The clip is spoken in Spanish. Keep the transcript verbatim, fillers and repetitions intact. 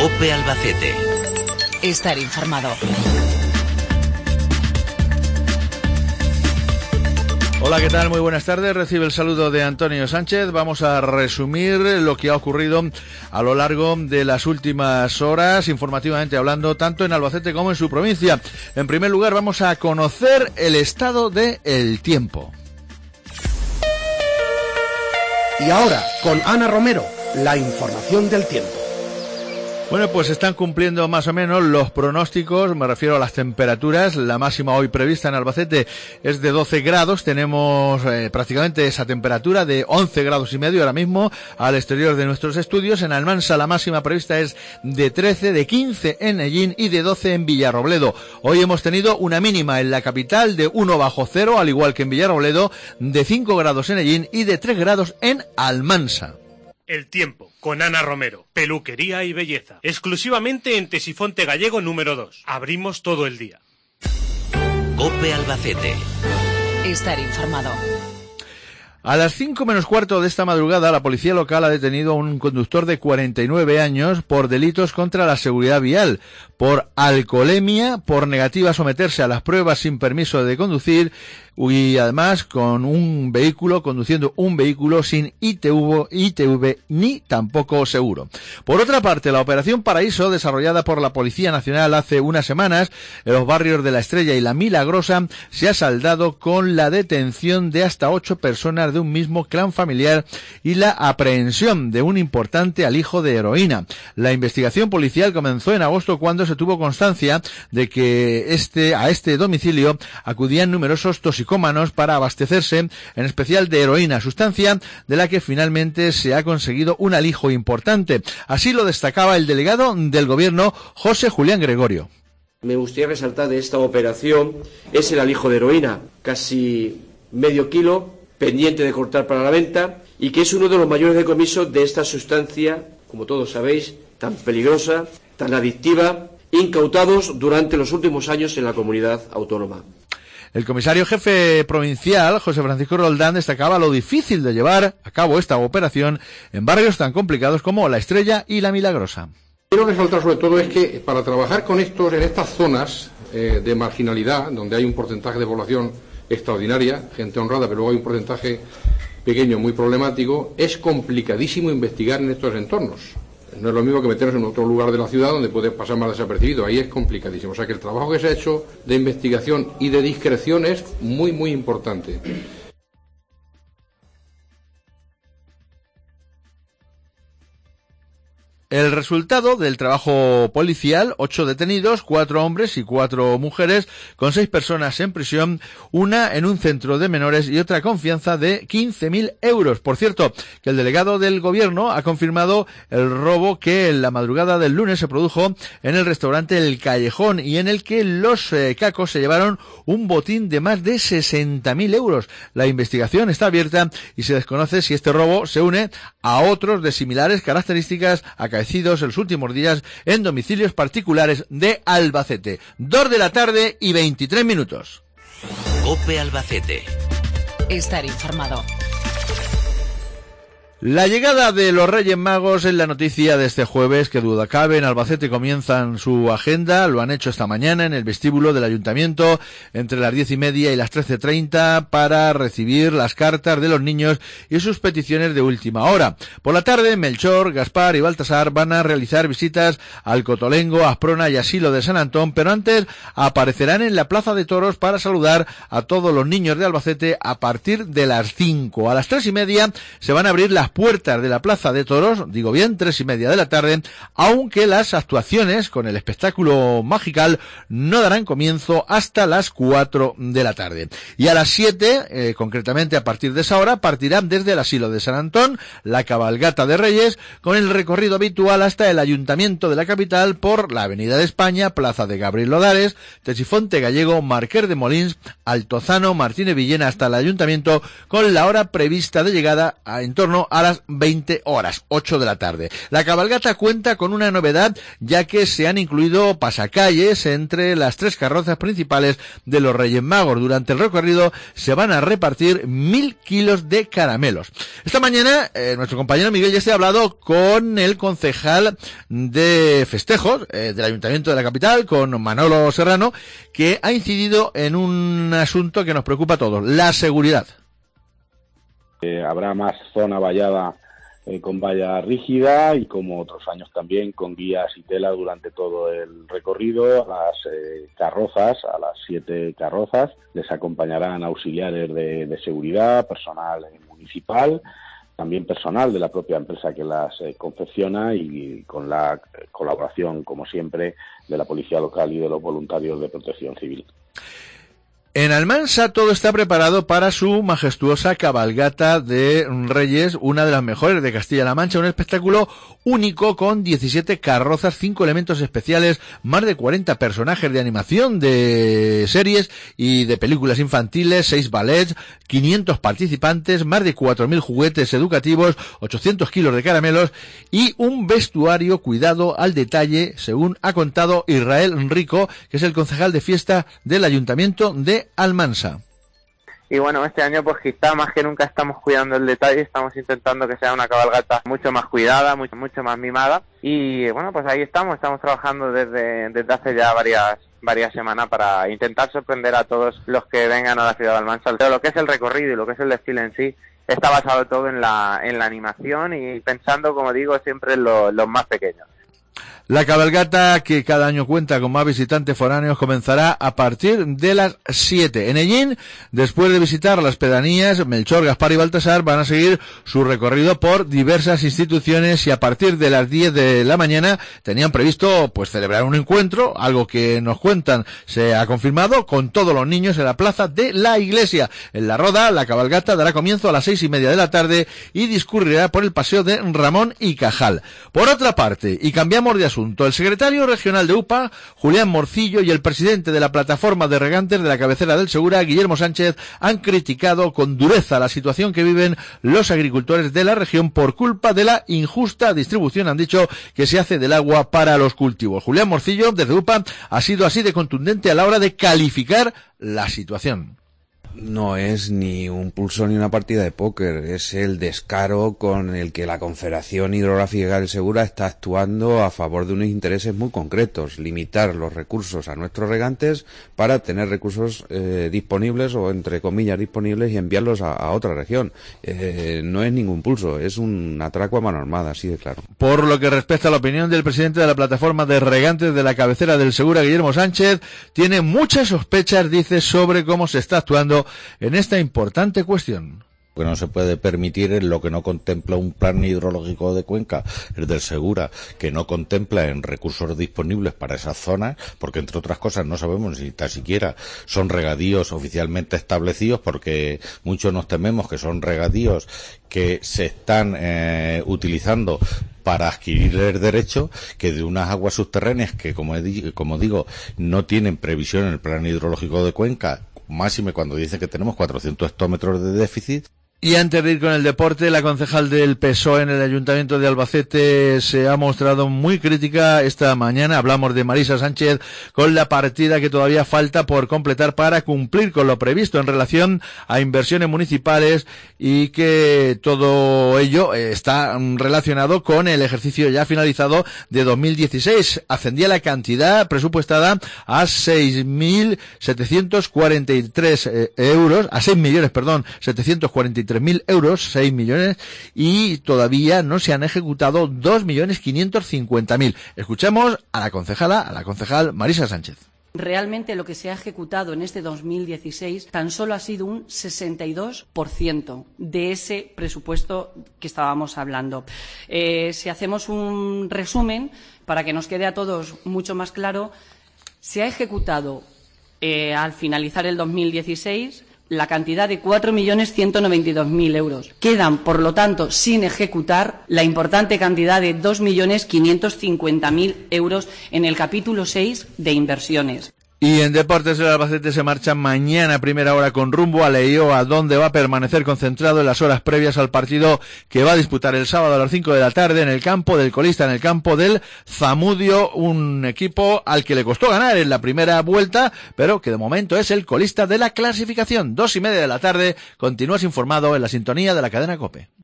COPE Albacete. Estar informado. Hola, ¿qué tal? Muy buenas tardes. Recibe el saludo de Antonio Sánchez. Vamos a resumir lo que ha ocurrido a lo largo de las últimas horas, informativamente hablando, tanto en Albacete como en su provincia. En primer lugar, vamos a conocer el estado del tiempo. Y ahora, con Ana Romero, la información del tiempo. Bueno, pues están cumpliendo más o menos los pronósticos, me refiero a las temperaturas. La máxima hoy prevista en Albacete es de doce grados, tenemos eh, prácticamente esa temperatura de once grados y medio ahora mismo al exterior de nuestros estudios. En Almansa la máxima prevista es de trece, de quince en Ellín y de doce en Villarrobledo. Hoy hemos tenido una mínima en la capital de uno bajo cero, al igual que en Villarrobledo, de cinco grados en Ellín y de tres grados en Almansa. El tiempo, con Ana Romero, peluquería y belleza, exclusivamente en Tesifonte Gallego número dos. Abrimos todo el día. COPE Albacete. Estar informado. A las cinco menos cuarto de esta madrugada, la policía local ha detenido a un conductor de cuarenta y nueve años por delitos contra la seguridad vial, por alcoholemia, por negativa a someterse a las pruebas sin permiso de conducir y además con un vehículo, conduciendo un vehículo sin I T V, I T V ni tampoco seguro. Por otra parte, la Operación Paraíso, desarrollada por la Policía Nacional hace unas semanas en los barrios de La Estrella y La Milagrosa, se ha saldado con la detención de hasta ocho personas de un mismo clan familiar y la aprehensión de un importante alijo de heroína. La investigación policial comenzó en agosto cuando se tuvo constancia de que este a este domicilio acudían numerosos toxicómanos para abastecerse, en especial de heroína, sustancia de la que finalmente se ha conseguido un alijo importante. Así lo destacaba el delegado del Gobierno, José Julián Gregorio. Me gustaría resaltar de esta operación es el alijo de heroína, casi medio kilo, pendiente de cortar para la venta, y que es uno de los mayores decomisos de esta sustancia, como todos sabéis, tan peligrosa, tan adictiva, incautados durante los últimos años en la comunidad autónoma. El comisario jefe provincial, José Francisco Roldán, destacaba lo difícil de llevar a cabo esta operación en barrios tan complicados como La Estrella y La Milagrosa. Quiero resaltar sobre todo es que para trabajar con estos en estas zonas eh, de marginalidad, donde hay un porcentaje de población extraordinaria, gente honrada, pero luego hay un porcentaje pequeño muy problemático, es complicadísimo investigar en estos entornos. No es lo mismo que meternos en otro lugar de la ciudad donde puede pasar más desapercibido. Ahí es complicadísimo. O sea que el trabajo que se ha hecho de investigación y de discreción es muy, muy importante. El resultado del trabajo policial, ocho detenidos, cuatro hombres y cuatro mujeres, con seis personas en prisión, una en un centro de menores y otra con fianza de quince mil euros. Por cierto, que el delegado del Gobierno ha confirmado el robo que en la madrugada del lunes se produjo en el restaurante El Callejón y en el que los eh, cacos se llevaron un botín de más de sesenta mil euros. La investigación está abierta y se desconoce si este robo se une a otros de similares características acaecidos en los últimos días en domicilios particulares de Albacete. Dos de la tarde y veintitrés minutos. COPE Albacete. Estar informado. La llegada de los Reyes Magos es la noticia de este jueves, que duda cabe. En Albacete comienzan su agenda, lo han hecho esta mañana en el vestíbulo del Ayuntamiento entre las diez y media y las trece treinta para recibir las cartas de los niños y sus peticiones de última hora. Por la tarde, Melchor, Gaspar y Baltasar van a realizar visitas al Cotolengo, Asprona y Asilo de San Antón, pero antes aparecerán en la Plaza de Toros para saludar a todos los niños de Albacete a partir de las cinco. A las tres y media se van a abrir las puertas de la Plaza de Toros, digo bien, tres y media de la tarde, aunque las actuaciones con el espectáculo magical no darán comienzo hasta las cuatro de la tarde. Y a las siete, eh, concretamente a partir de esa hora, partirán desde el Asilo de San Antón la cabalgata de Reyes con el recorrido habitual hasta el Ayuntamiento de la capital por la Avenida de España, Plaza de Gabriel Lodares, Tesifonte Gallego, Marqués de Molins, Altozano, Martínez Villena hasta el Ayuntamiento, con la hora prevista de llegada a, en torno a a las veinte horas, ocho de la tarde. La cabalgata cuenta con una novedad, ya que se han incluido pasacalles entre las tres carrozas principales de los Reyes Magos. Durante el recorrido se van a repartir mil kilos de caramelos. Esta mañana eh, nuestro compañero Miguel ya se ha hablado con el concejal de festejos eh, del Ayuntamiento de la capital, con Manolo Serrano, que ha incidido en un asunto que nos preocupa a todos, la seguridad. Eh, habrá más zona vallada eh, con valla rígida y, como otros años también, con guías y tela durante todo el recorrido. A las eh, carrozas, a las siete carrozas, les acompañarán auxiliares de, de seguridad, personal eh, municipal, también personal de la propia empresa que las eh, confecciona, y con la eh, colaboración, como siempre, de la policía local y de los voluntarios de protección civil. En Almansa todo está preparado para su majestuosa cabalgata de Reyes, una de las mejores de Castilla-La Mancha, un espectáculo único con diecisiete carrozas, cinco elementos especiales, más de cuarenta personajes de animación, de series y de películas infantiles, seis ballets, quinientos participantes, más de cuatro mil juguetes educativos, ochocientos kilos de caramelos y un vestuario cuidado al detalle, según ha contado Israel Rico, que es el concejal de fiesta del Ayuntamiento de Almansa. Y bueno, este año pues quizá más que nunca estamos cuidando el detalle, estamos intentando que sea una cabalgata mucho más cuidada, mucho, mucho más mimada, y bueno, pues ahí estamos, estamos trabajando desde, desde hace ya varias varias semanas para intentar sorprender a todos los que vengan a la ciudad de Almansa. Pero lo que es el recorrido y lo que es el desfile en sí está basado todo en la en la animación y pensando, como digo, siempre en lo, los más pequeños. La cabalgata, que cada año cuenta con más visitantes foráneos, comenzará a partir de las siete. En Ellín, después de visitar las pedanías, Melchor, Gaspar y Baltasar van a seguir su recorrido por diversas instituciones, y a partir de las diez de la mañana tenían previsto pues celebrar un encuentro, algo que nos cuentan se ha confirmado, con todos los niños en la plaza de la iglesia. En La Roda, la cabalgata dará comienzo a las seis y media de la tarde y discurrirá por el paseo de Ramón y Cajal. Por otra parte, y cambiamos de asunto, el secretario regional de U P A, Julián Morcillo, y el presidente de la plataforma de regantes de la cabecera del Segura, Guillermo Sánchez, han criticado con dureza la situación que viven los agricultores de la región por culpa de la injusta distribución, han dicho, que se hace del agua para los cultivos. Julián Morcillo, desde U P A, ha sido así de contundente a la hora de calificar la situación. No es ni un pulso ni una partida de póker, es el descaro con el que la Confederación Hidrográfica del Segura está actuando a favor de unos intereses muy concretos: limitar los recursos a nuestros regantes para tener recursos eh, disponibles, o entre comillas disponibles, y enviarlos a, a otra región. Eh, no es ningún pulso, es un atraco a mano armada, así de claro. Por lo que respecta a la opinión del presidente de la plataforma de regantes de la cabecera del Segura, Guillermo Sánchez, tiene muchas sospechas, dice, sobre cómo se está actuando en esta importante cuestión. Que no se puede permitir en lo que no contempla un plan hidrológico de cuenca, el del Segura, que no contempla en recursos disponibles para esas zonas, porque entre otras cosas no sabemos si tan siquiera son regadíos oficialmente establecidos, porque muchos nos tememos que son regadíos que se están eh, utilizando para adquirir el derecho, que de unas aguas subterráneas que, como, he, como digo, no tienen previsión en el plan hidrológico de cuenca, máxime cuando dicen que tenemos cuatrocientos hectómetros de déficit. Y antes de ir con el deporte, la concejal del P S O E en el Ayuntamiento de Albacete se ha mostrado muy crítica esta mañana. Hablamos de Marisa Sánchez, con la partida que todavía falta por completar para cumplir con lo previsto en relación a inversiones municipales, y que todo ello está relacionado con el ejercicio ya finalizado de dos mil dieciséis. Ascendía la cantidad presupuestada a seis mil setecientos cuarenta y tres euros, a seis millones, perdón, setecientos cuarenta y tres mil euros, seis millones, y todavía no se han ejecutado dos millones quinientos cincuenta mil. Escuchemos a la concejala, a la concejal Marisa Sánchez. Realmente lo que se ha ejecutado en este dos mil dieciséis tan solo ha sido un sesenta y dos por ciento de ese presupuesto que estábamos hablando. Eh, si hacemos un resumen, para que nos quede a todos mucho más claro, se ha ejecutado eh, al finalizar el dos mil dieciséis la cantidad de cuatro millones ciento noventa y dos mil euros. Quedan, por lo tanto, sin ejecutar la importante cantidad de dos millones quinientos cincuenta mil euros en el capítulo seis de inversiones. Y en deportes, el Albacete se marcha mañana a primera hora con rumbo a Leioa, donde va a permanecer concentrado en las horas previas al partido que va a disputar el sábado a las cinco de la tarde en el campo del colista, en el campo del Zamudio, un equipo al que le costó ganar en la primera vuelta, pero que de momento es el colista de la clasificación. Dos y media de la tarde, continúas informado en la sintonía de la cadena COPE.